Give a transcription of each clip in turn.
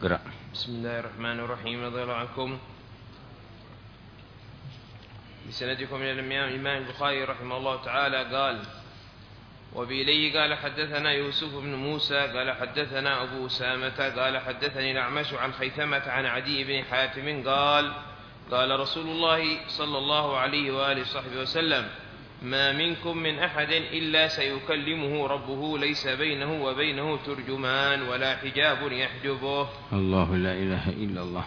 اقرأ. بسم الله الرحمن الرحيم. رضي الله عنكم. بسندكم إلى الإمام البخاري رحمه الله تعالى قال: وبإليه قال حدثنا يوسف بن موسى قال حدثنا أبو أسامة قال حدثني الأعمش عن خيثمة عن عدي بن حاتم قال: قال رسول الله صلى الله عليه وآله وصحبه وسلم: ما منكم من أحد إلا سيكلمه ربه ليس بينه وبينه ترجمان ولا حجاب يحجبه. الله لا إله إلا الله.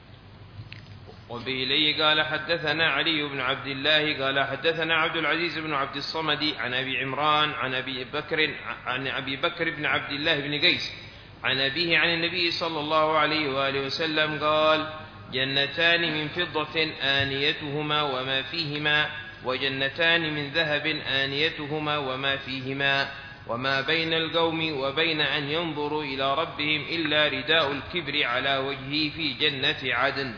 وبإليه قال حدثنا علي بن عبد الله قال حدثنا عبد العزيز بن عبد الصمد عن أبي عمران عن أبي بكر بن عبد الله بن قيس عن أبيه عن النبي صلى الله عليه وآله وسلم قال: جنتان من فضة آنيتهما وما فيهما، وجنتان من ذهب آنيتهما وما فيهما، وما بين القوم وبين أن ينظروا إلى ربهم إلا رداء الكبر على وجهه في جنة عدن.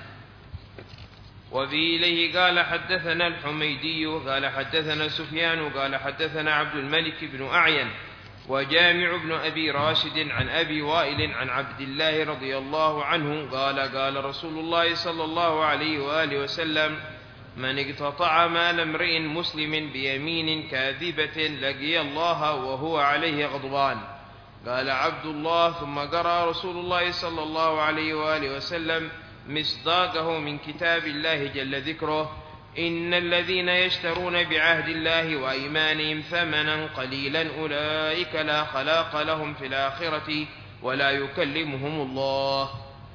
وبإليه قال حدثنا الحميدي قال حدثنا سفيان قال حدثنا عبد الملك بن أعين وجامع بن أبي راشد عن أبي وائل عن عبد الله رضي الله عنه قال: قال رسول الله صلى الله عليه وآله وسلم: من اقتطع مال امرئ مسلم بيمين كاذبة لقي الله وهو عليه غضبان. قال عبد الله: ثم قرأ رسول الله صلى الله عليه وآله وسلم مصداقه من كتاب الله جل ذكره: إن الذين يشترون بعهد الله وأيمانهم ثمنا قليلا أولئك لا خلاق لهم في الآخرة ولا يكلمهم الله.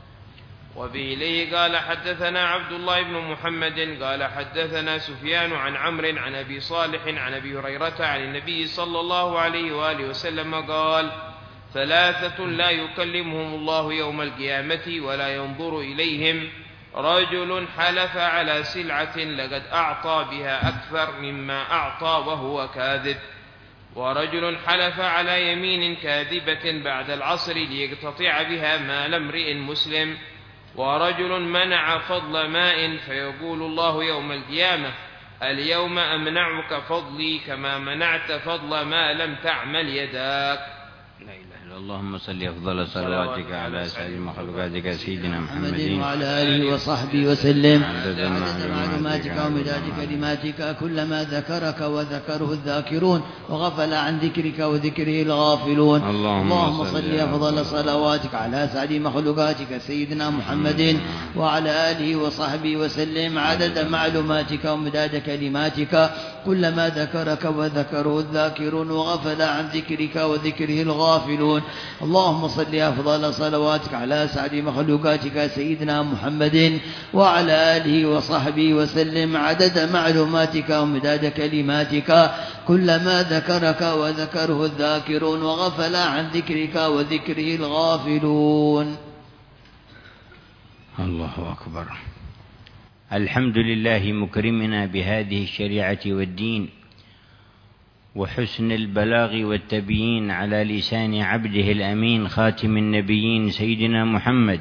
وبإليه قال حدثنا عبد الله بن محمد قال حدثنا سفيان عن عمرو عن أبي صالح عن أبي هريرة عن النبي صلى الله عليه وآله وسلم قال: ثلاثة لا يكلمهم الله يوم القيامة ولا ينظر إليهم: رجل حلف على سلعة لقد أعطى بها أكثر مما أعطى وهو كاذب، ورجل حلف على يمين كاذبة بعد العصر ليقتطع بها مال امرئ مسلم، ورجل منع فضل ماء فيقول الله يوم القيامة: اليوم أمنعك فضلي كما منعت فضل ما لم تعمل يداك. لا إله إلا الله. اللهم صل أفضل صلواتك على سيد مخلوقاتك سيدنا محمد وعلى آله وصحبه وسلم عدد معلوماتك ومداد كلماتك، كلما ذكرك وذكره الذاكرون وغفل عن ذكرك وذكره الغافلون. اللهم صل أفضل صلواتك على سيد مخلوقاتك سيدنا محمد وعلى آله وصحبه وسلم عدد معلوماتك ومداد كلماتك، كلما ذكرك وذكره الذاكرون وغفل عن ذكرك وذكره الغافلون. اللهم صل أفضل صلواتك على سعد مخلوقاتك سيدنا محمد وعلى آله وصحبه وسلم عدد معلوماتك ومداد كلماتك، كلما ذكرك وذكره الذاكرون وغفل عن ذكرك وذكره الغافلون. الله أكبر. الحمد لله مكرمنا بهذه الشريعة والدين وحسن البلاغ والتبيين على لسان عبده الأمين خاتم النبيين سيدنا محمد.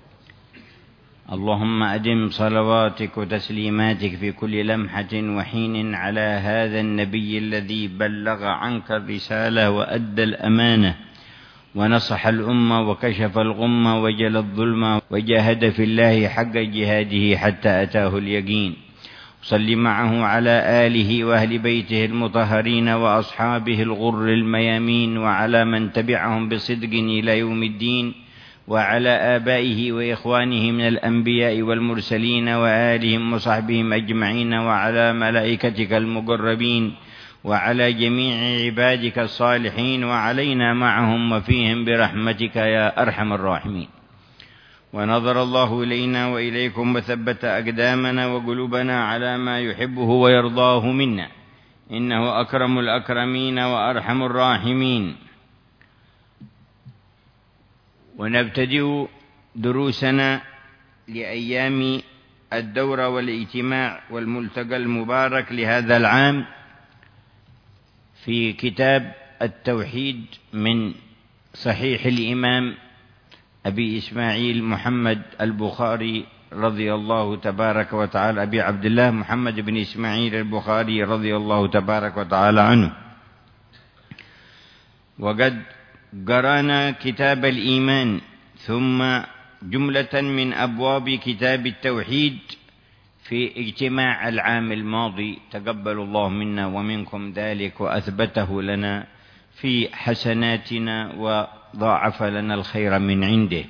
اللهم أدم صلواتك وتسليماتك في كل لمحة وحين على هذا النبي الذي بلغ عنك الرسالة وأدى الأمانة ونصح الأمة وكشف الغمة وجل الظلم وجاهد في الله حق جهاده حتى أتاه اليقين. صل معه على آله وأهل بيته المطهرين وأصحابه الغر الميامين وعلى من تبعهم بصدق إلى يوم الدين، وعلى آبائه وإخوانه من الأنبياء والمرسلين وآلهم وصحبهم أجمعين، وعلى ملائكتك المقربين، وعلى جميع عبادك الصالحين، وعلينا معهم وفيهم برحمتك يا أرحم الراحمين. ونظر الله إلينا وإليكم وثبت أقدامنا وقلوبنا على ما يحبه ويرضاه منا، إنه أكرم الأكرمين وأرحم الراحمين. ونبتدئ دروسنا لأيام الدورة والاجتماع والملتقى المبارك لهذا العام في كتاب التوحيد من صحيح الإمام أبي إسماعيل محمد البخاري رضي الله تبارك وتعالى، أبي عبد الله محمد بن إسماعيل البخاري رضي الله تبارك وتعالى عنه. وقد قرأنا كتاب الإيمان ثم جملة من أبواب كتاب التوحيد في اجتماع العام الماضي، تقبل الله منا ومنكم ذلك وأثبته لنا في حسناتنا وضاعف لنا الخير من عنده.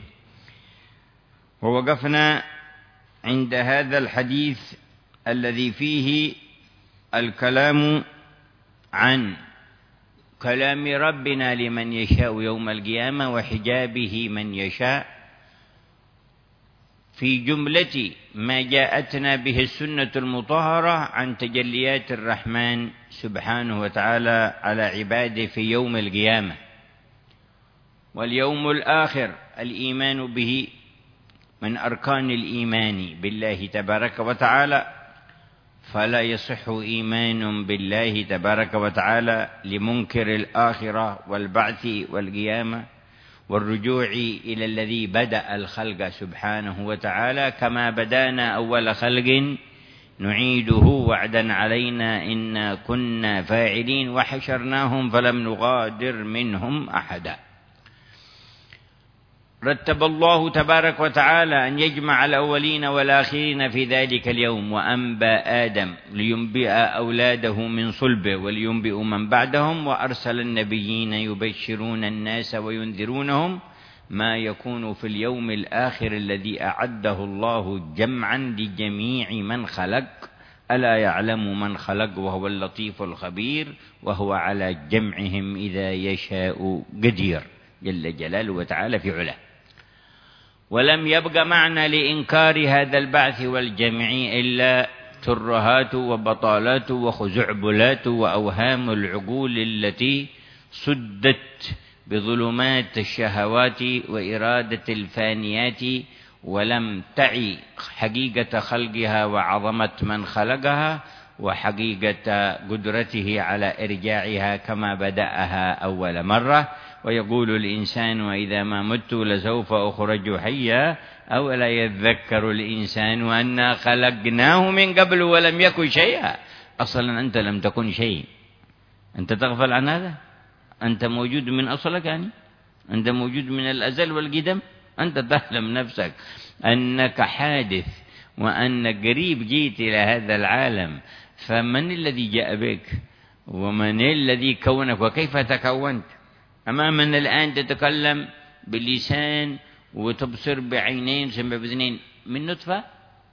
ووقفنا عند هذا الحديث الذي فيه الكلام عن كلام ربنا لمن يشاء يوم القيامة وحجابه من يشاء، في جملة ما جاءتنا به السنة المطهرة عن تجليات الرحمن سبحانه وتعالى على عباده في يوم القيامة. واليوم الآخر الإيمان به من أركان الإيمان بالله تبارك وتعالى، فلا يصح إيمان بالله تبارك وتعالى لمنكر الآخرة والبعث والقيامة والرجوع إلى الذي بدأ الخلق سبحانه وتعالى، كما بدأنا أول خلق نعيده وعدا علينا إنا كنا فاعلين وحشرناهم فلم نغادر منهم أحدا. رتب الله تبارك وتعالى أن يجمع الأولين والآخرين في ذلك اليوم، وأنبى آدم لينبئ أولاده من صلبه ولينبئ من بعدهم، وأرسل النبيين يبشرون الناس وينذرونهم ما يكون في اليوم الآخر الذي أعده الله جمعا لجميع من خلق، ألا يعلم من خلق وهو اللطيف الخبير وهو على جمعهم إذا يشاء قدير جل جلاله وتعالى في علاه. ولم يبق معنى لإنكار هذا البعث والجمع إلا ترهات وبطالات وخزعبلات وأوهام العقول التي سدت بظلمات الشهوات وإرادة الفانيات، ولم تعي حقيقة خلقها وعظمة من خلقها وحقيقة قدرته على إرجاعها كما بدأها أول مرة. ويقول الإنسان وإذا ما مت لسوف أخرج حيا أولا يذكر الإنسان أنا خلقناه من قبل ولم يكن شيئا. أصلا أنت لم تكن شيء، أنت تغفل عن هذا؟ أنت موجود من أصلك، يعني أنت موجود من الأزل والقدم. أنت تعلم نفسك أنك حادث وأن قريب جيت إلى هذا العالم، فمن الذي جاء بك ومن الذي كونك وكيف تكونت؟ أمامنا الآن تتكلم باللسان وتبصر بعينين وتسمع بأذنين من نطفة،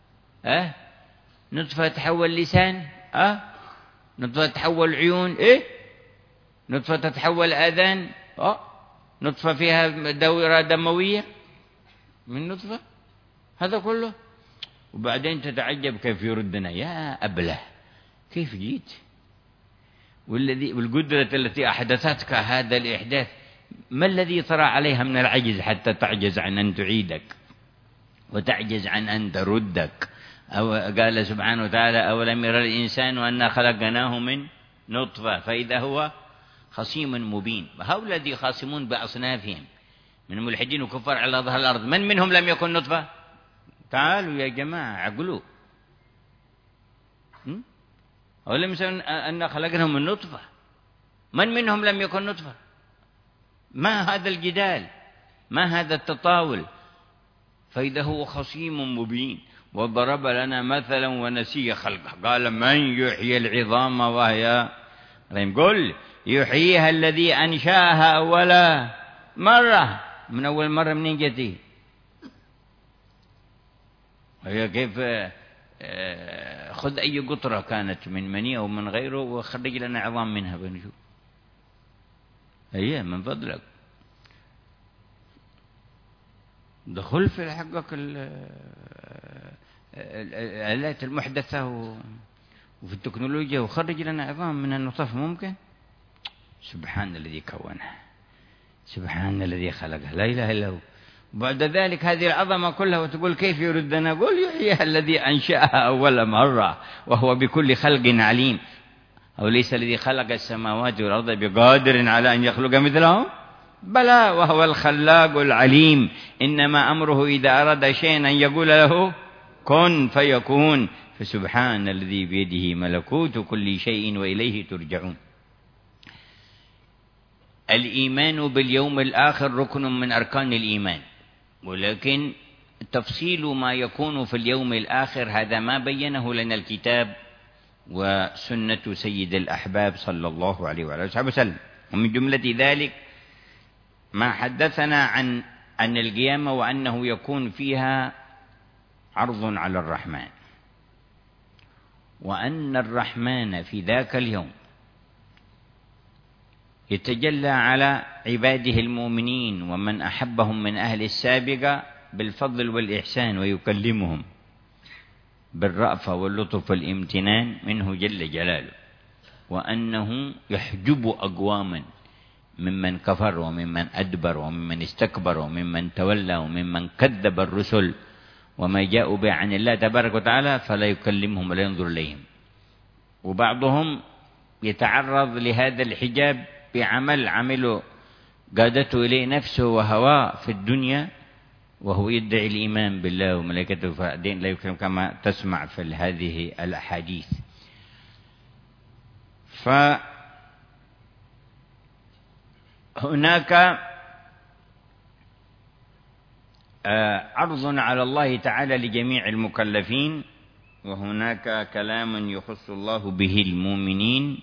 نطفة تحول لسان، نطفة تحول عيون، نطفة تتحول آذان، نطفة فيها دورة دموية من نطفة، هذا كله. وبعدين تتعجب كيف يردنا، يا أبله كيف جيت؟ والقدرة التي أحدثتك هذا الإحداث ما الذي طرأ عليها من العجز حتى تعجز عن أن تعيدك وتعجز عن أن تردك؟ أو قال سبحانه وتعالى أولم يرى الإنسان أنا خلقناه من نطفة فإذا هو خصيم مبين. وهؤلاء الذين خاصمون بأصنافهم من الملحدين وكفار على ظهر الأرض، من منهم لم يكن نطفة؟ تعالوا يا جماعة عقلوا. أولم يرى أنا خلقناهم من نطفة، من منهم لم يكن نطفة؟ ما هذا الجدال؟ ما هذا التطاول؟ فإذا هو خصيم مبين. وضرب لنا مثلا ونسي خلقه، قال من يحيي العظام وهي رميم؟ قل يحييها الذي أنشأها أول مرة. من أول مرة منين جتي؟ وهي كيف خذ أي قطرة كانت من مني أو من غيره وخرج لنا عظام منها بنشوف. هي من فضلك دخل في حقك الآلات المحدثة وفي التكنولوجيا وخرج لنا عظام من النطف. ممكن؟ سبحان الذي كونها، سبحان الذي خلقها، لا إله إلا هو. بعد ذلك هذه العظمة كلها وتقول كيف يردنا؟ قل يحييها الذي أنشأها أول مرة وهو بكل خلق عليم. أو ليس الذي خلق السماوات والأرض بقادر على أن يخلق مثلهم؟ بلى وهو الخلاق العليم. إنما أمره إذا أراد شيئا أن يقول له كن فيكون. فسبحان الذي بيده ملكوت كل شيء وإليه ترجعون. الإيمان باليوم الآخر ركن من أركان الإيمان، ولكن تفصيل ما يكون في اليوم الآخر هذا ما بينه لنا الكتاب وسنة سيد الأحباب صلى الله عليه وعلى آله وسلم. ومن جملة ذلك ما حدثنا عن القيامة وأنه يكون فيها عرض على الرحمن، وأن الرحمن في ذاك اليوم يتجلى على عباده المؤمنين ومن أحبهم من أهل السابقة بالفضل والإحسان، ويكلمهم بالرأفة واللطف والامتنان منه جل جلاله، وأنه يحجب أقواما ممن كفر وممن أدبر وممن استكبر وممن تولى وممن كذب الرسل وما جاءوا به عن الله تبارك وتعالى، فلا يكلمهم ولا ينظر إليهم. وبعضهم يتعرض لهذا الحجاب بعمل عمله قادته إليه نفسه وهواه في الدنيا، وهو يدعي الإيمان بالله وملائكته، فدين لا يكلم كما تسمع في هذه الأحاديث. فهناك عرض على الله تعالى لجميع المكلفين، وهناك كلام يخص الله به المؤمنين،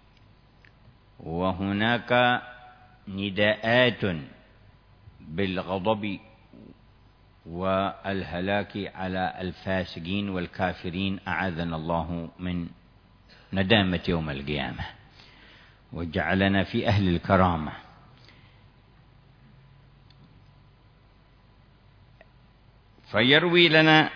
وهناك نداءات بالغضب والهلاك على الفاسقين والكافرين، أعاذنا الله من ندامة يوم القيامة وجعلنا في أهل الكرامة. فيروي لنا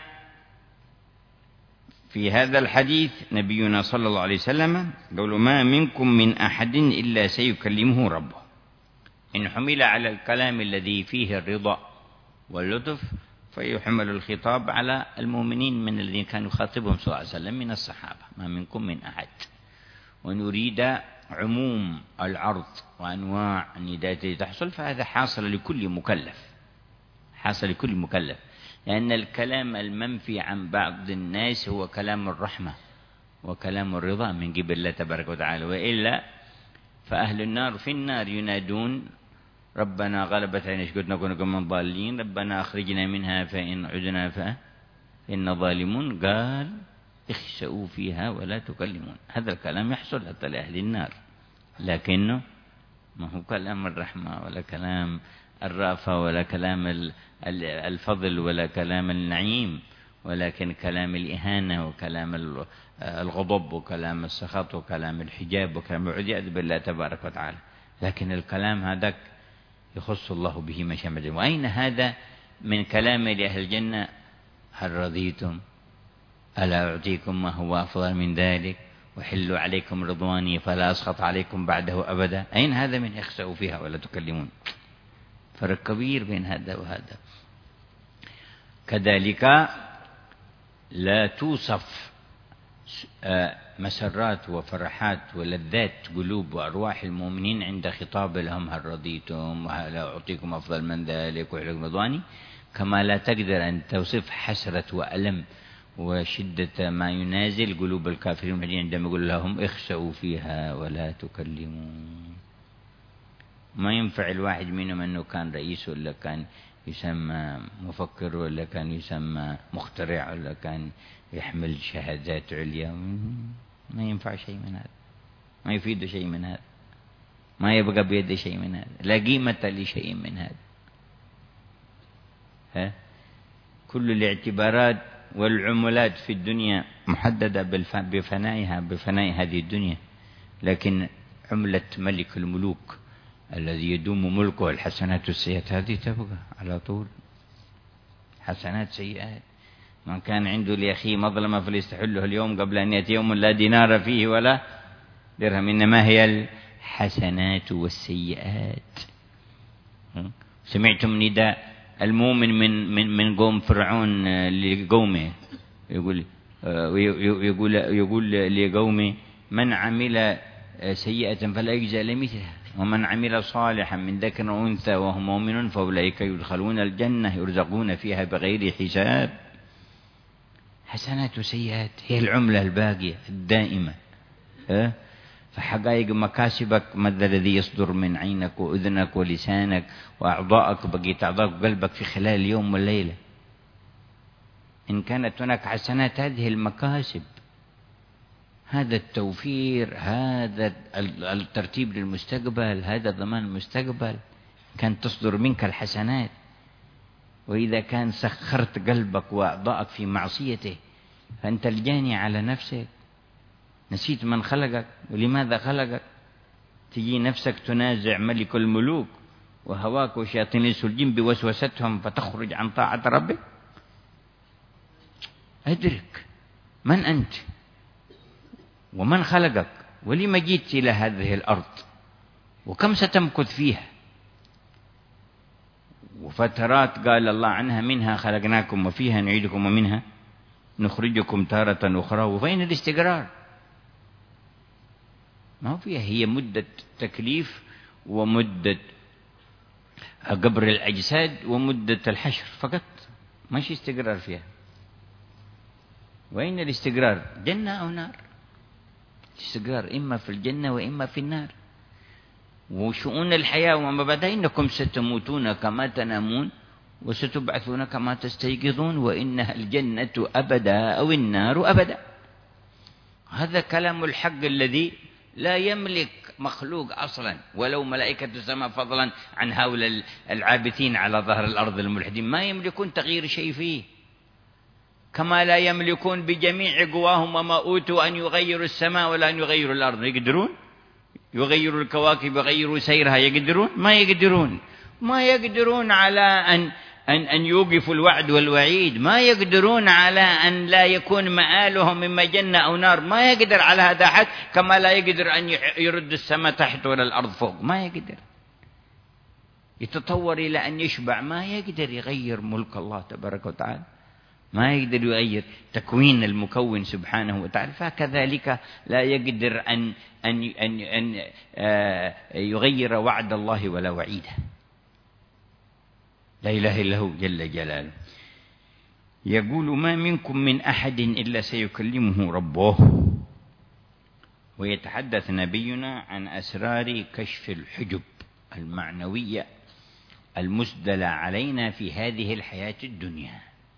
في هذا الحديث نبينا صلى الله عليه وسلم قال: ما منكم من أحد إلا سيكلمه ربه. إن حمل على الكلام الذي فيه الرضا واللطف فيحمل الخطاب على المؤمنين من الذين كانوا يخاطبهم صلى الله عليه وسلم من الصحابة، ما منكم من أحد، ونريد عموم العرض وأنواع النداءات التي تحصل، فهذا حاصل لكل مكلف، حاصل لكل مكلف، لأن الكلام المنفي عن بعض الناس هو كلام الرحمة وكلام الرضا من قبل الله تبارك وتعالى، وإلا فأهل النار في النار ينادون: ربنا غلبت علينا شقوتنا كنا من ضالين، ربنا أخرجنا منها فإن عدنا فإن ظالمون، قال: اخسئوا فيها ولا تكلمون. هذا الكلام يحصل حتى لأهل النار، لكنه ما هو كلام الرحمة ولا كلام الرأفة ولا كلام الفضل ولا كلام النعيم، ولكن كلام الإهانة وكلام الغضب وكلام السخط وكلام الحجاب وكلام العديد بالله تبارك وتعالى. لكن الكلام هذاك يخص الله به ما شاء. وأين هذا من كلام لأهل الجنة: هل رضيتم ألا أعطيكم ما هو أفضل من ذلك وحلوا عليكم رضواني فلا أسخط عليكم بعده أبدا؟ أين هذا من اخسأوا فيها ولا تكلمون؟ فرق كبير بين هذا وهذا. كذلك لا توصف مسرات وفرحات ولذات قلوب وأرواح المؤمنين عند خطاب لهم: هل رضيتم وهل أعطيكم أفضل من ذلك وحلوا رضواني، كما لا تقدر أن توصف حسرة وألم وشدة ما ينازل قلوب الكافرين عندما يقول لهم: اخسأوا فيها ولا تكلمون. ما ينفع الواحد منهم أنه كان رئيس ولا كان يسمى مفكر ولا كان يسمى مخترع ولا كان يحمل شهادات عليا، ما ينفع شيء من هذا، ما يفيد شيء من هذا، ما يبقى بيد شيء من هذا، لا قيمة لشيء من هذا. كل الاعتبارات والعملات في الدنيا محددة بفناء هذه الدنيا، لكن عملة ملك الملوك الذي يدوم ملكه الحسنات والسيئات هذه تبقى على طول، حسنات سيئات. من كان عنده لأخيه مظلمة فليستحله اليوم قبل أن يأتي يوم لا دينار فيه ولا درهم، إنما هي الحسنات والسيئات. سمعتم نداء المؤمن من قوم فرعون لقومه، يقول لقومه: من عمل سيئة فلا يجزى لمثلها ومن عمل صالحا من ذكر وأنثى وهو مؤمن فأولئك يدخلون الجنة يرزقون فيها بغير حساب. حسنات وسيئات هي العملة الباقية الدائمة. فحقائق مكاسبك ماذا الذي يصدر من عينك وأذنك ولسانك وأعضائك، بقيت أعضائك وقلبك في خلال اليوم والليلة. إن كانت هناك حسنات هذه المكاسب، هذا التوفير، هذا الترتيب للمستقبل، هذا ضمان المستقبل، كان تصدر منك الحسنات. وإذا كان سخرت قلبك وأعضاءك في معصيته فأنت الجاني على نفسك، نسيت من خلقك ولماذا خلقك. تجي نفسك تنازع ملك الملوك وهواك وشياطين الإنس والجن بوسوستهم فتخرج عن طاعة ربك. أدرك من أنت ومن خلقك ولما جيت إلى هذه الأرض وكم ستمكث فيها. وفترات قال الله عنها منها خلقناكم وفيها نعيدكم ومنها نخرجكم تارة أخرى. وفين الاستقرار؟ ما هو فيها، هي مدة تكليف ومدة قبر الأجساد ومدة الحشر فقط، ماشي استقرار فيها. وين الاستقرار؟ جنة أو نار؟ الاستقرار إما في الجنة وإما في النار. وشؤون الحياة وما بعدها إنكم ستموتون كما تنامون وستبعثون كما تستيقظون وإنها الجنة أبدا أو النار أبدا. هذا كلام الحق الذي لا يملك مخلوق أصلا ولو ملائكة السماء فضلا عن هؤلاء العابثين على ظهر الأرض الملحدين، ما يملكون تغيير شيء فيه، كما لا يملكون بجميع قواهم وما أوتوا أن يغيروا السماء ولا أن يغيروا الأرض. يقدرون يغيروا الكواكب يغيروا سيرها؟ يقدرون؟ ما يقدرون. ما يقدرون على أن يوقفوا الوعد والوعيد، ما يقدرون على أن لا يكون مآلهم إما جنة أو نار، ما يقدر على هذا أحد، كما لا يقدر أن يرد السماء تحت ولا الأرض فوق، ما يقدر. يتطور إلى أن يشبع، ما يقدر يغير ملك الله تبارك وتعالى، ما يقدر يغير تكوين المكون سبحانه وتعالى. فكذلك لا يقدر أن يغير وعد الله ولا وعيده. لا إله إلا هو جل جلاله. يقول ما منكم من أحد إلا سيكلمه ربه. ويتحدث نبينا عن أسرار كشف الحجب المعنوية المسدلة علينا في هذه الحياة الدنيا.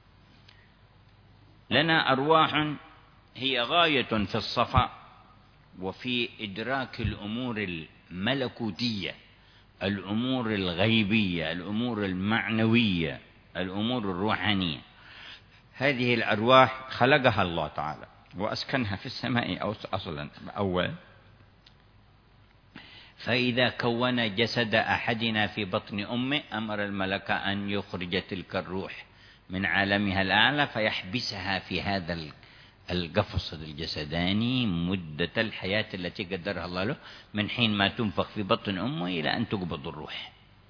لنا أرواح هي غاية في الصفاء وفي إدراك الأمور الملكوتية، الأمور الغيبية، الأمور المعنوية، الأمور الروحانية. هذه الأرواح خلقها الله تعالى وأسكنها في السماء أصلا أول. فإذا كون جسد أحدنا في بطن أمه أمر الملك أن يخرج تلك الروح من عالمها الأعلى فيحبسها في هذا القفص الجسداني مدة الحياة التي قدرها الله له، من حين ما تنفخ في بطن أمه إلى أن تقبض الروح.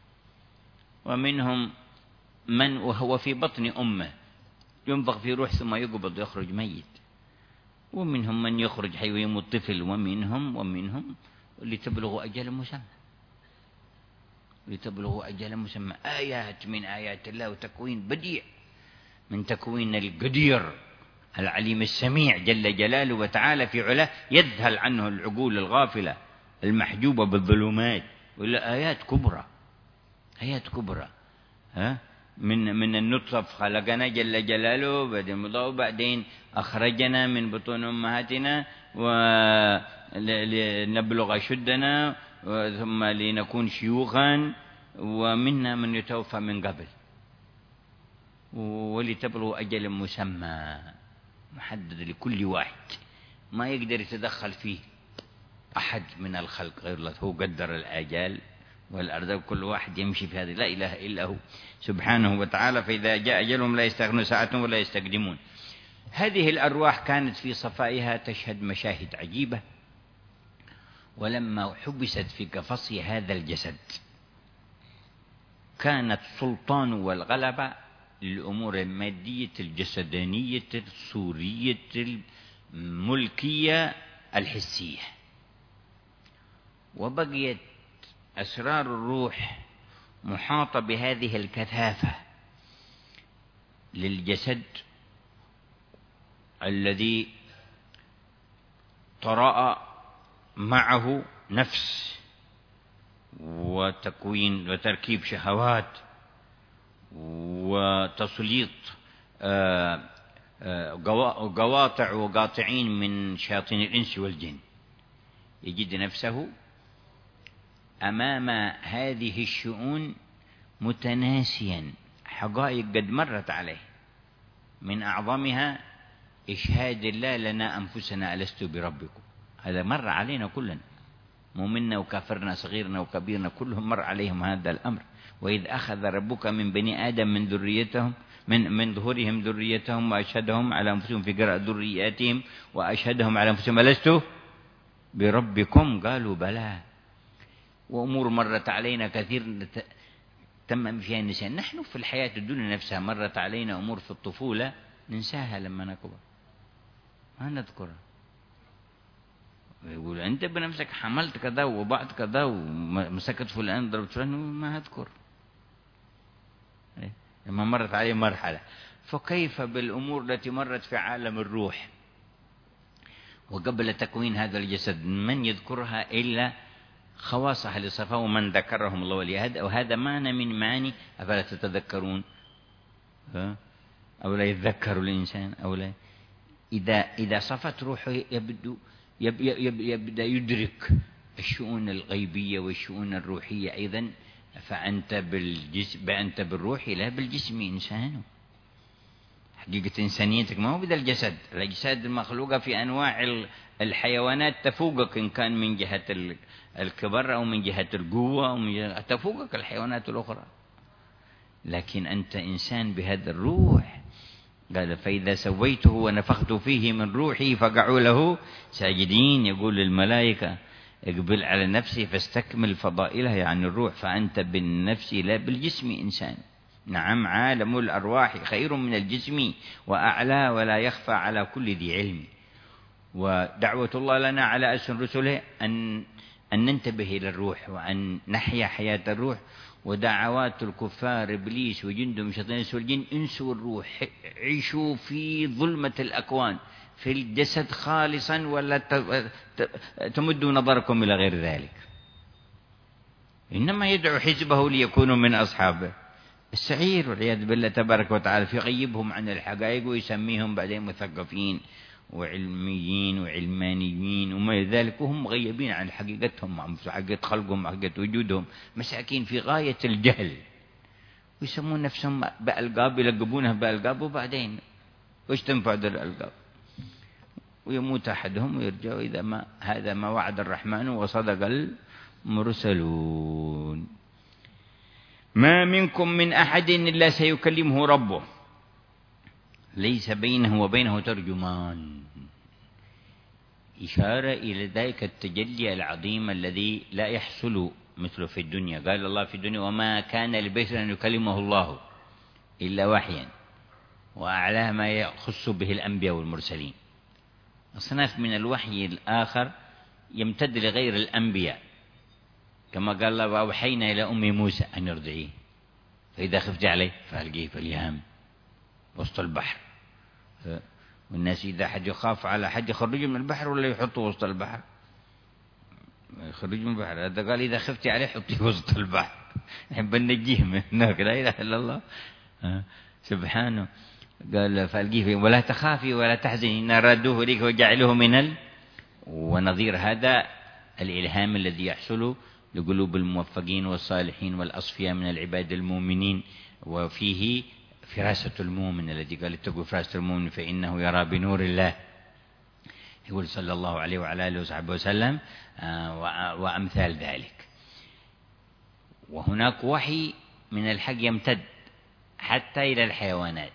ومنهم من وهو في بطن أمه ينفخ في روح ثم يقبض يخرج ميت، ومنهم من يخرج حي ويموت طفل، ومنهم لتبلغوا أجل مسمى، لتبلغوا أجل مسمى. آيات من آيات الله وتكوين بديع من تكوين القدير العليم السميع جل جلاله وتعالى في علاه، يذهل عنه العقول الغافلة المحجوبة بالظلمات. ولا آيات كبرى، آيات كبرى. من النطفة خلقنا جل جلاله، وبعدين أخرجنا من بطون أمهاتنا ولنبلغ أشدنا ثم لنكون شيوخا، ومنا من يتوفى من قبل، ولتبلغوا أجل مسمى محدد لكل واحد ما يقدر يتدخل فيه أحد من الخلق غير الله. هو قدر الآجال والأرزاق، كل واحد يمشي في هذه، لا إله إلا هو سبحانه وتعالى. فإذا جاء أجلهم لا يستغنون ساعة ولا يستقدمون. هذه الأرواح كانت في صفائها تشهد مشاهد عجيبة. ولما حبست في قفص هذا الجسد كانت سلطان والغلبة للأمور المادية الجسدانية الصورية الملكية الحسية، وبقيت أسرار الروح محاطة بهذه الكثافة للجسد الذي طرأ معه نفس وتكوين وتركيب شهوات وتسليط قواطع وقاطعين من شياطين الإنس والجن، يجد نفسه أمام هذه الشؤون متناسيا حقائق قد مرت عليه، من أعظمها إشهاد الله لنا أنفسنا ألست بربكم. هذا مر علينا كلنا، مؤمننا وكافرنا صغيرنا وكبيرنا كلهم مر عليهم هذا الأمر. وإذ أخذ ربك من بني آدم من ذريتهم من ظهورهم ذريتهم وأشهدهم على أنفسهم في قراءة ذرياتهم وأشهدهم على أنفسهم ألست بربكم قالوا بلى. وأمور مرت علينا كثير تم فيها النسيان. نحن في الحياة الدنيا نفسها مرت علينا أمور في الطفولة ننساها لما نكبر، ما نذكرها. يقول أنت بنفسك حملت كذا ووضعت كذا ومسكت فلان ضربت فلان، ما أذكر لما مرت عليه مرحلة. فكيف بالأمور التي مرت في عالم الروح وقبل تكوين هذا الجسد؟ من يذكرها إلا خواص أهل الصفا ومن ذكرهم الله وليهد. وهذا معنى من معاني أفلا تتذكرون أو لا يتذكر الإنسان أو لا. إذا صفت روحه يبدأ يدرك الشؤون الغيبية والشؤون الروحية أيضا. فأنت بالروح لا بالجسم إنسان. حقيقة إنسانيتك ما هو بدل الجسد. الأجساد المخلوقة في أنواع الحيوانات تفوقك، إن كان من جهة الكبر أو من جهة القوة أو من جهة تفوقك الحيوانات الأخرى، لكن أنت إنسان بهذا الروح. قال فإذا سويته ونفخت فيه من روحي فقعوا له ساجدين. يقول للملائكة اقبل على نفسي فاستكمل فضائلها، يعني الروح. فأنت بالنفس لا بالجسم إنسان. نعم عالم الأرواح خير من الجسم وأعلى ولا يخفى على كل ذي علم. ودعوة الله لنا على ألسن رسله أن ننتبه إلى الروح وأن نحيا حياة الروح. ودعوات الكفار إبليس وجندهم شياطين الإنس والجن انسوا الروح، عيشوا في ظلمة الأكوان في الجسد خالصا ولا تمدوا نظركم إلى غير ذلك. إنما يدعو حزبه ليكونوا من أصحابه السعير والعياذ بالله تبارك وتعالى. فيغيبهم عن الحقائق ويسميهم بعدين مثقفين وعلميين وعلمانيين وما ذلك، وهم مغيبين عن حقيقتهم، حقيقة خلقهم، حقيقة وجودهم، مساكين في غاية الجهل. ويسمون نفسهم بألقاب، يلقبونها بألقاب، وبعدين وش تنفع ذي الألقاب؟ ويموت أحدهم ويرجع إذا ما هذا ما وعد الرحمن وصدق المرسلون. ما منكم من أحد إلا سيكلمه ربه ليس بينه وبينه ترجمان. إشارة إلى ذلك التجلي العظيم الذي لا يحصل مثله في الدنيا. قال الله في الدنيا وما كان لبشر أن يكلمه الله إلا وحيا، وأعلاه ما يخص به الأنبياء والمرسلين. أصناف من الوحي الآخر يمتد لغير الأنبياء، كما قال الله وأوحينا إلى أم موسى أن يرضعيه فإذا خفت عليه فألقيه في اليم وسط البحر. والناس إذا حد يخاف على حد يخرجه من البحر ولا يحطه وسط البحر؟ يخرجه من البحر. هذا قال إذا خفت عليه حطيه وسط البحر، نحب ننجيه من هناك. لا إله إلا الله سبحانه. قال فألقيه ولا تخافي ولا تحزني إن رادوه إليك وجعله من ونظير هذا الإلهام الذي يحصل لقلوب الموفقين والصالحين والأصفياء من العباد المؤمنين. وفيه فراسة المؤمن الذي قال اتقوا فراسة المؤمن فإنه يرى بنور الله. يقول صلى الله عليه وعلى آله وصحبه وسلم وأمثال ذلك. وهناك وحي من الحق يمتد حتى إلى الحيوانات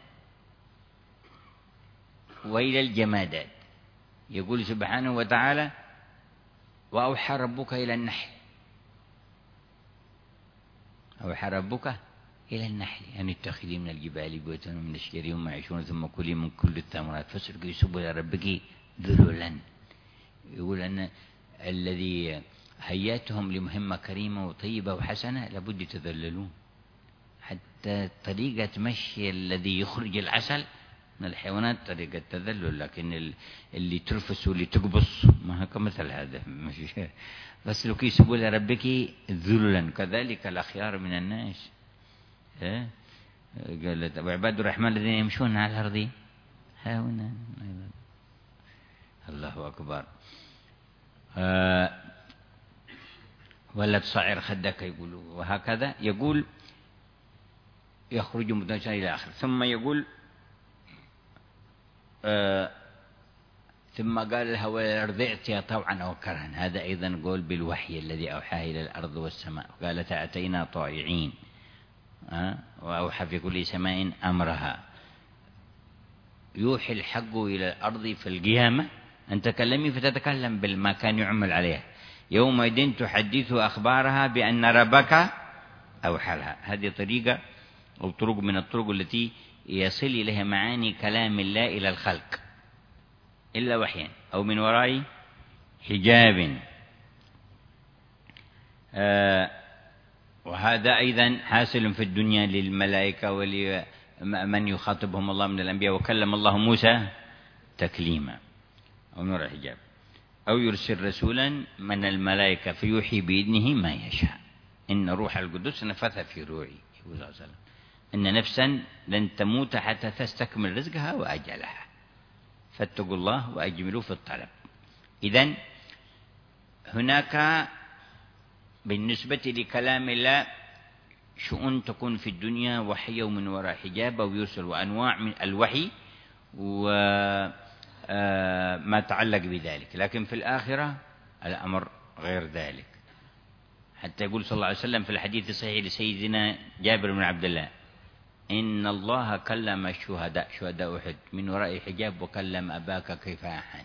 وإلى الجمادات. يقول سبحانه وتعالى وأوحى ربك إلى النحل، أوحى ربك إلى النحل أن اتخذي من الجبال بيوتا ومن الشجر وما يعيشون ثم كلي من كل الثمرات فاسلكي سبل ربك ذللا. يقول أن الذي هياتهم لمهمة كريمة وطيبة وحسنة لابد يتذللون. حتى طريقة مشي الذي يخرج العسل من الحيوانات طريقة تذلل، لكن اللي ترفس واللي تقبص ما هو كمثل هذا ماشي. فاسلكي سبل ربك ذللا كذلك الأخيار من الناس. قال وعباد الرحمن الذين يمشون على الأرض ها هنا. الله أكبر. ولا تصعر خدك يقول، وهكذا يقول يخرج متنشئا إلى آخر. ثم يقول ثم قال لها ورضعت طوعا أو كرها. هذا أيضا قول بالوحي الذي أوحاه إلى الأرض والسماء. قالت أتينا طائعين، وأوحى في كل سماء أمرها. يوحي الحق إلى الأرض في القيامة أن تكلمي فتتكلم بالما كان يعمل عليها. يومئذ تحدث أخبارها بأن ربك أوحى لها. هذه طريقة أو طرق من الطرق التي يصل إليها معاني كلام الله إلى الخلق إلا وحيا أو من وراء حجاب. وهذا أيضا حاصل في الدنيا للملائكة ولمن يخاطبهم الله من الأنبياء. وكلم الله موسى تكليما أو من وراء حجاب. أو يرسل رسولا من الملائكة فيوحي بإذنه ما يشاء. إن روح القدس نفث في روعي. صلى الله عليه وسلم إن نفسا لن تموت حتى تستكمل رزقها وأجلها فاتقوا الله وأجملوا في الطلب. إذن هناك بالنسبة لكلام الله شؤون تكون في الدنيا وحي من وراء حجاب ويرسل وأنواع من الوحي وما تعلق بذلك. لكن في الآخرة الأمر غير ذلك. حتى يقول صلى الله عليه وسلم في الحديث الصحيح لسيدنا جابر بن عبد الله إن الله كلم الشهداء شهداء أحد من وراء حجاب وكلم أباك كفاحا.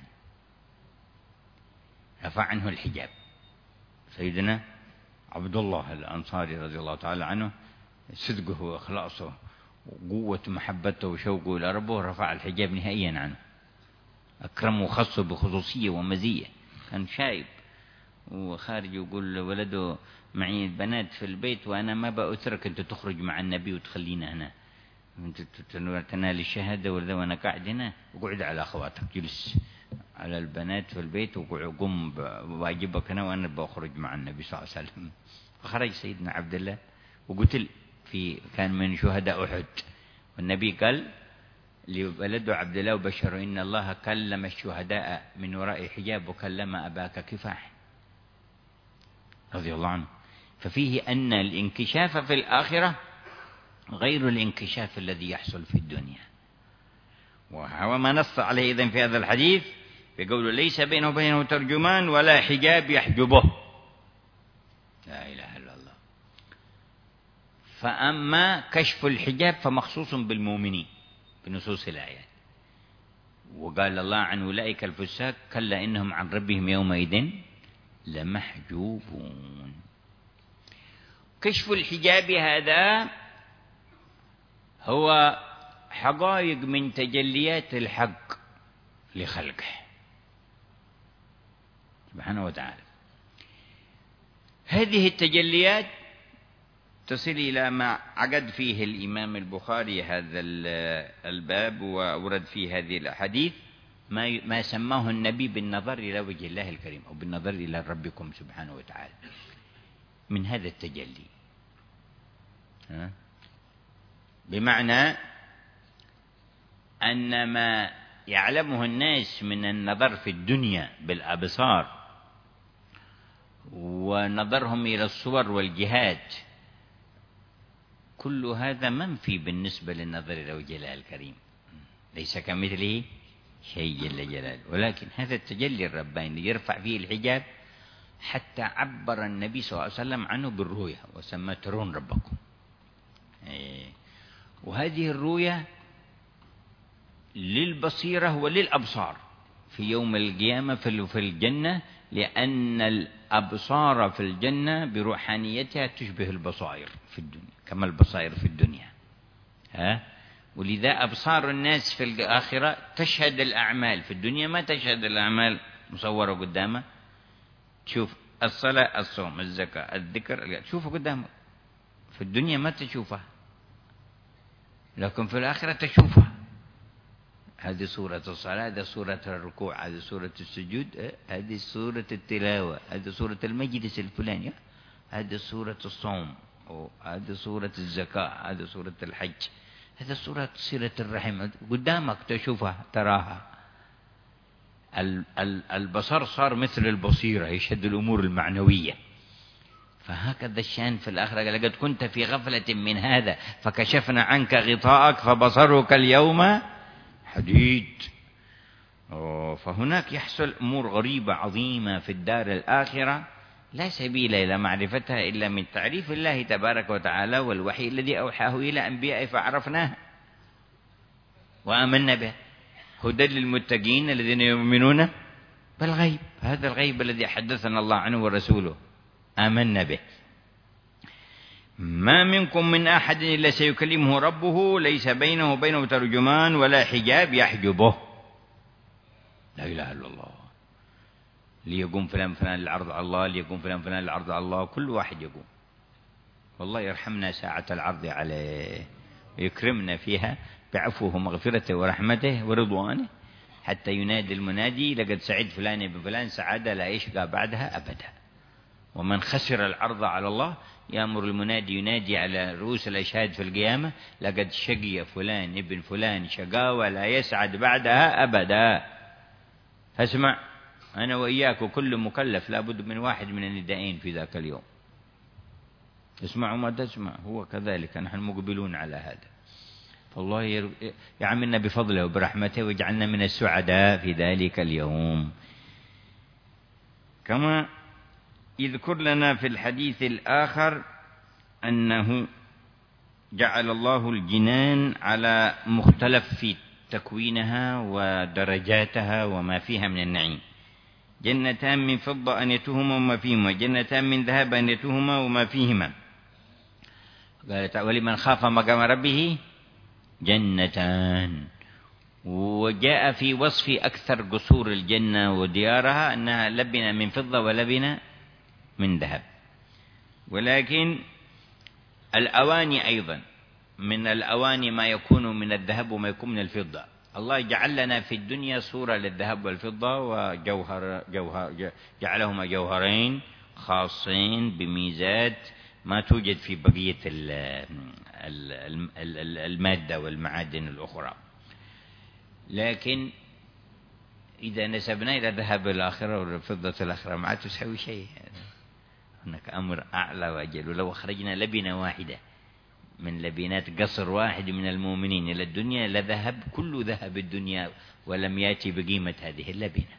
رفع عنه الحجاب. سيدنا عبد الله الأنصاري رضي الله تعالى عنه صدقه وإخلاصه وقوة محبته وشوقه إلى ربه رفع الحجاب نهائيا عنه. أكرمه وخصه بخصوصية ومزية. كان شايب وخارج يقول ولده معي البنات في البيت وأنا ما بأترك أنت تخرج مع النبي وتخلينا هنا أنت تنال الشهادة وأنا قاعد هنا وقعد على أخواتك جلس على البنات في البيت وقم بواجبك هنا وأنا بأخرج مع النبي صلى الله عليه وسلم. فخرج سيدنا عبد الله وقتل كان من شهداء أحد. والنبي قال لولده عبد الله وبشره إن الله كلم الشهداء من وراء حجاب وكلم أباك كفاح رضي الله عنه. ففيه أن الانكشاف في الآخرة غير الانكشاف الذي يحصل في الدنيا. وهو ما نص عليه إذن في هذا الحديث بقوله ليس بينه وبينه ترجمان ولا حجاب يحجبه. لا إله إلا الله. فأما كشف الحجاب فمخصوص بالمؤمنين بنصوص الآيات. وقال الله عن أولئك الفساق كلا إنهم عن ربهم يومئذ لمحجوبون. كشف الحجاب هذا هو حقائق من تجليات الحق لخلقه سبحانه وتعالى. هذه التجليات تصل إلى ما عقد فيه الإمام البخاري هذا الباب وأورد فيه هذه الأحاديث ما سماه النبي بالنظر إلى وجه الله الكريم أو بالنظر إلى ربكم سبحانه وتعالى من هذا التجلي. بمعنى أن ما يعلمه الناس من النظر في الدنيا بالأبصار ونظرهم إلى الصور والجهات كل هذا منفي بالنسبة للنظر إلى وجه الله الكريم. ليس كمثله شيء جل جلاله. ولكن هذا التجلي الرباني يرفع فيه الحجاب حتى عبر النبي صلى الله عليه وسلم عنه بالرؤيا وسمى ترون ربكم. وهذه الرؤيا للبصيرة وللأبصار في يوم القيامة في الجنة لأن الأبصار في الجنة بروحانيتها تشبه البصائر في الدنيا كما البصائر في الدنيا. ولذا أبصار الناس في الآخرة تشهد الأعمال في الدنيا ما تشهد الأعمال مصورة قدامه. تشوف الصلاة الصوم الزكاة الذكر تشوفه قدامك. في الدنيا ما تشوفها لكن في الآخرة تشوفها. هذه سورة الصلاة، هذه سورة الركوع، هذه سورة السجود، هذه سورة التلاوة، هذه سورة المجلس الفلاني، هذه سورة الصوم، هذه سورة الزكاة، هذه سورة الحج، هذا صورة صلة الرحم قدامك تشوفها تراها. البصر صار مثل البصيرة، يشهد الأمور المعنوية. فهكذا الشأن في الآخرة. لقد كنت في غفلة من هذا فكشفنا عنك غطاءك فبصرك اليوم حديد. فهناك يحصل أمور غريبة عظيمة في الدار الآخرة لا سبيل إلى معرفتها إلا من تعريف الله تبارك وتعالى والوحي الذي أوحاه إلى أنبيائه فعرفناه وآمنا به. هدى للمتقين الذين يؤمنون بالغيب. هذا الغيب الذي حدثنا الله عنه ورسوله آمنا به. ما منكم من أحد إلا سيكلمه ربه ليس بينه وبينه ترجمان ولا حجاب يحجبه. لا إله إلا الله. ليقوم فلان فلان العرض على الله، ليقوم فلان فلان العرض على الله، كل واحد يقوم. والله يرحمنا ساعة العرض عليه ويكرمنا فيها بعفوه ومغفرته ورحمته ورضوانه، حتى ينادي المنادي لقد سعد فلان بفلان سعادة لا يشقى بعدها أبدا. ومن خسر العرض على الله يأمر المنادي ينادي على رؤوس الأشهاد في القيامة لقد شقي فلان ابن فلان شقاوة لا يسعد بعدها أبدا. فاسمع، أنا وإياك وكل مكلف لابد من واحد من الندائين في ذاك اليوم. اسمع وما تسمع، هو كذلك، نحن مقبلون على هذا. فالله يعملنا بفضله وبرحمته ويجعلنا من السعداء في ذلك اليوم. كما يذكر لنا في الحديث الآخر أنه جعل الله الجنان على مختلف في تكوينها ودرجاتها وما فيها من النعيم. جنتان من فضة أنيتهما وما فيهما، جنتان من ذهب أنيتهما وما فيهما. قال تعالى ولمن خاف مقام ربه جنتان. وجاء في وصف أكثر قصور الجنة وديارها أنها لبنة من فضة ولبنة من ذهب. ولكن الأواني أيضا من الأواني ما يكون من الذهب وما يكون من الفضة. الله جعل لنا في الدنيا صورة للذهب والفضة جعلهما جوهرين خاصين بميزات ما توجد في بقية المادة والمعادن الأخرى. لكن إذا نسبنا إلى ذهب الآخرة والفضة الآخرة ما تساوي شيء. هناك أمر أعلى وأجل. ولو أخرجنا لبنة واحدة من لبنات قصر واحد من المؤمنين إلى الدنيا لذهب كل ذهب الدنيا ولم يأتي بقيمة هذه اللبنة.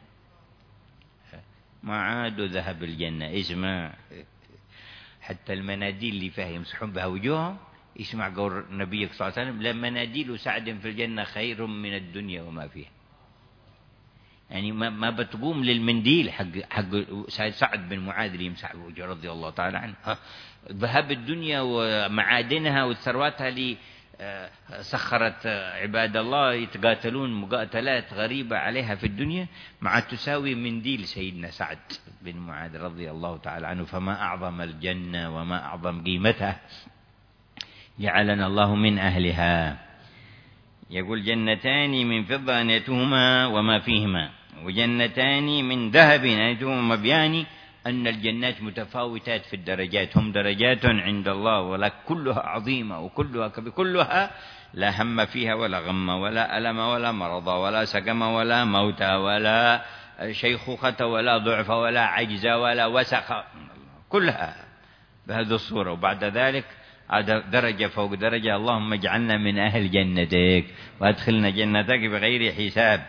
ما عاد ذهب الجنة. اسمع، حتى المناديل اللي فيها يمسحون بها وجوههم، اسمع قول نبيك صلى الله عليه وسلم لمناديل سعد في الجنة خير من الدنيا وما فيها. يعني ما بتقوم للمنديل حق سعد بن معاذ اللي يمسح وجهه رضي الله تعالى عنه. ذهب الدنيا ومعادنها وثرواتها اللي سخرت عباد الله يتقاتلون مقاتلات غريبة عليها في الدنيا مع تساوي منديل سيدنا سعد بن معاذ رضي الله تعالى عنه. فما أعظم الجنة وما أعظم قيمتها. جعلنا الله من أهلها. يقول جنتان من فضة أنيتهما وما فيهما وجنتان من ذهب أنيتهما. بيان أن الجنات متفاوتات في الدرجات، هم درجات عند الله ولا كلها عظيمة وكلها كلها لا هم فيها ولا غم ولا ألم ولا مرض ولا سقم ولا موت ولا شيخوخة ولا ضعف ولا عجز ولا وسخ، كلها بهذه الصورة. وبعد ذلك درجة فوق درجة. اللهم اجعلنا من أهل جنتك وادخلنا جنتك بغير حساب.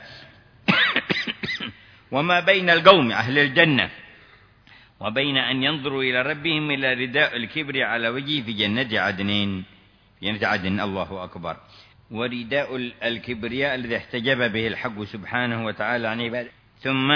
وما بين القوم أهل الجنة وبين أن ينظروا إلى ربهم إلى رداء الكبر على وجهه في جنة عدن. جنة عدن الله أكبر. ورداء الكبرياء الذي احتجب به الحق سبحانه وتعالى عن عباده. ثم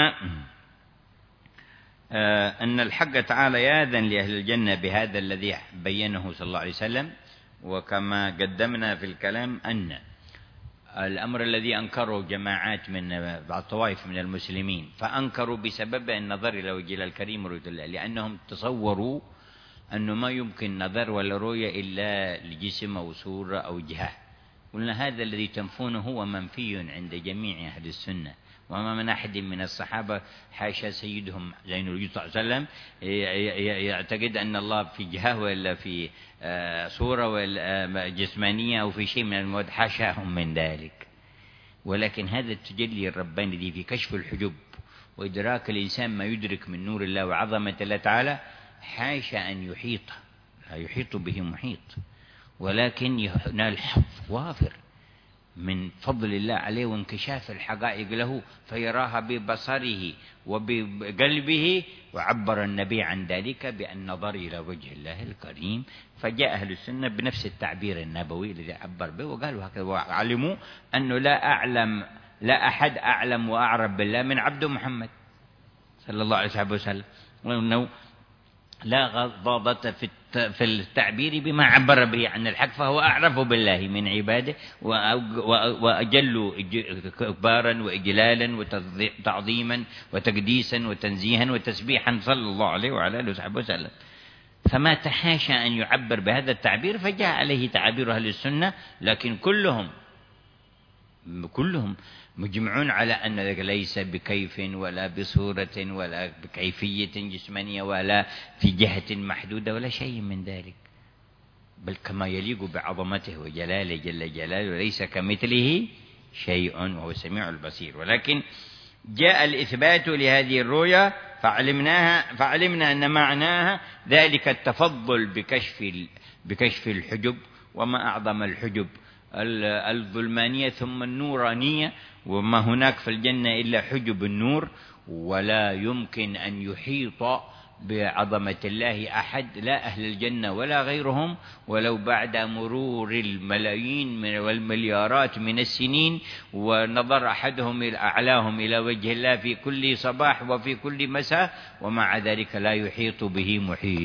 أن الحق تعالى يأذن لأهل الجنة بهذا الذي بينه صلى الله عليه وسلم. وكما قدمنا في الكلام أن الأمر الذي أنكره جماعات من بعض الطوائف من المسلمين فأنكروا بسبب النظر إلى وجه الكريم ورؤية الله، لأنهم تصوروا أنه ما يمكن نظر ولا رؤية إلا لجسم أو صورة أو جهة. قلنا هذا الذي تنفونه هو منفي عند جميع أهل السنة، وما من أحد من الصحابة حاشا سيدهم زين الوجود صلى الله عليه وسلم يعتقد أن الله في جهة ولا في صورة ولا جسمانية أو في شيء من المواد، حاشاهم من ذلك. ولكن هذا التجلي الرباني دي في كشف الحجب وإدراك الإنسان ما يدرك من نور الله وعظمة الله تعالى، حاشا أن يحيط، لا يحيط به محيط، ولكن ينال حظ وافر من فضل الله عليه وانكشاف الحقائق له فيراها ببصره وبقلبه. وعبر النبي عن ذلك بأن نظر إلى وجه الله الكريم، فجاء أهل السنة بنفس التعبير النبوي الذي عبر به وقالوا هكذا، وعلموا أنه لا أحد أعلم وأعرف بالله من عبد محمد صلى الله عليه وسلم، وأنه لا ضابط في التعبير بما عبر به عن الحق، فهو أعرف بالله من عباده وأجل كبارا وإجلالا وتعظيما وتقديسا وتنزيها وتسبيحا صلى الله عليه وعلى آله وصحبه وسلم. فما تحاشى أن يعبر بهذا التعبير، فجاء عليه تعابير أهل السنة، لكن كلهم مجمعون على أن ذلك ليس بكيف ولا بصورة ولا بكيفية جسمانية ولا في جهة محدودة ولا شيء من ذلك، بل كما يليق بعظمته وجلاله جل جلاله، وليس كمثله شيء وهو السميع البصير. ولكن جاء الإثبات لهذه الرؤيا فعلمنا أن معناها ذلك التفضل بكشف الحجب، وما أعظم الحجب الظلمانية ثم النورانية، وما هناك في الجنة إلا حجب النور، ولا يمكن أن يحيط بعظمة الله أحد، لا أهل الجنة ولا غيرهم، ولو بعد مرور الملايين والمليارات من السنين، ونظر أحدهم أعلاهم إلى وجه الله في كل صباح وفي كل مساء، ومع ذلك لا يحيط به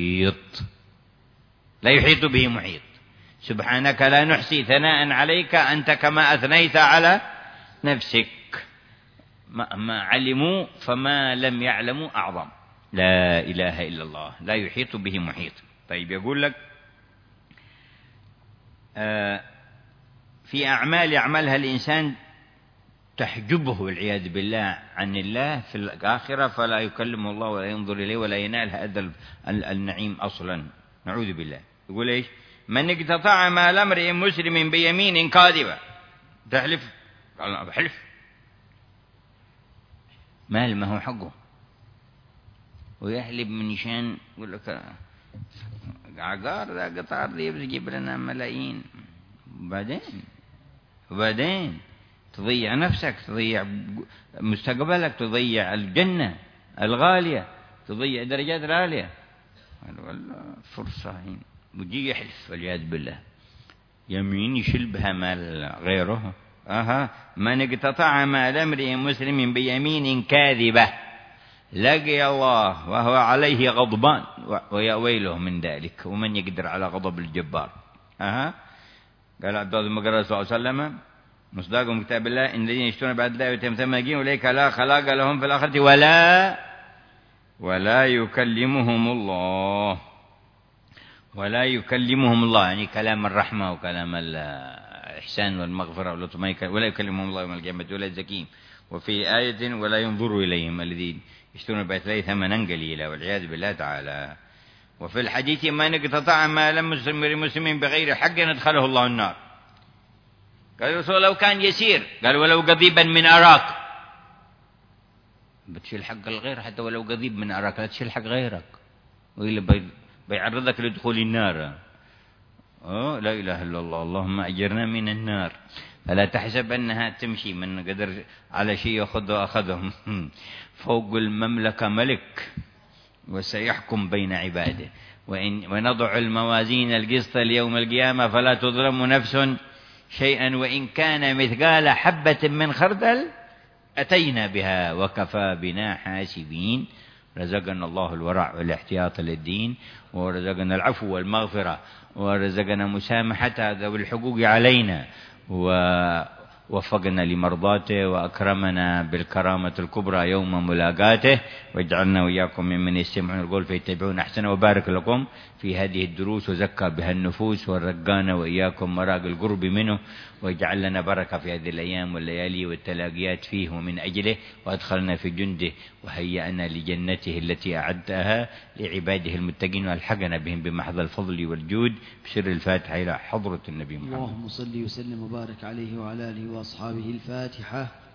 محيط. سبحانك لا نحصي ثناء عليك أنت كما أثنيت على نفسك. ما علموا فما لم يعلموا أعظم، لا إله إلا الله، لا يحيط به محيط. طيب يقول لك في أعمال يعملها الإنسان تحجبه والعياذ بالله عن الله في الآخرة، فلا يكلمه الله ولا ينظر إليه ولا ينال هذا النعيم أصلا، نعوذ بالله. يقول إيش؟ من اقتطع مال امرئ مسلم بيمين كاذبة، تحلف، قال بحلف، مال ما هو حقه، ويحلب من شان، يقول لك عقار ذا قطار يجيب لنا ملايين، وبعدين تضيع نفسك، تضيع مستقبلك، تضيع الجنة الغالية، تضيع درجات العالية. والله فرصة هين وجي يحلف والعياذ بالله، يمين يشيل بها مال غيره. من اقتطع مال امرئ مسلم بيمين كاذبة لقي الله وهو عليه غضبان ويا ويله من ذلك، ومن يقدر على غضب الجبار. قال عبد الله بن مسعود صلى الله عليه وسلم مصداقهم كتاب الله إن الذين يشترون بعد الله ويتمثلون أولئك لا خلاق لهم في الآخرة ولا يكلمهم الله، يعني كلام الرحمة وكلام الإحسان والمغفرة واللطف، ولا يكلمهم الله يوم القيامة ولا يزكيهم. وفي آية ولا ينظر إليهم الذين يشترون بعد الله ثمنا قليلا، والعياذ بالله تعالى. وفي الحديث من اقتطع مال مسلم بغير حق ندخله الله النار. قال الرسول لو كان يسير، قال ولو قضيبا من أراك، بتشيل حق الغير حتى ولو قضيب من أراك، لا تشيل حق غيرك وإلا بيعرضك لدخول النار. لا إله إلا الله، اللهم أجرنا من النار. فلا تحسب أنها تمشي من قدر على شيء يأخذهم فوق المملكة ملك وسيحكم بين عباده. ونضع الموازين القسط ليوم القيامة فلا تظلم نفس شيئا وإن كان مثقال حبة من خردل أتينا بها وكفى بنا حاسبين. رزقنا الله الورع والاحتياط للدين، ورزقنا العفو والمغفرة، ورزقنا مسامحة ذوي الحقوق علينا، ووفقنا لمرضاته وأكرمنا بالكرامة الكبرى يوم ملاقاته، واجعلنا وإياكم ممن يستمعون القول فيتبعون أحسنه، وبارك لكم في هذه الدروس وزكى بها النفوس، ورقانا وإياكم مراق القرب منه، واجعل لنا بركة في هذه الأيام والليالي والتلاقيات فيه ومن أجله، وأدخلنا في جنده وهيأنا لجنته التي أعدها لعباده المتقين، والحقنا بهم بمحض الفضل والجود، بسر الفاتحة إلى حضرة النبي محمد. اللهم صل وسلم وبارك عليه وعلى آله وأصحابه. الفاتحة.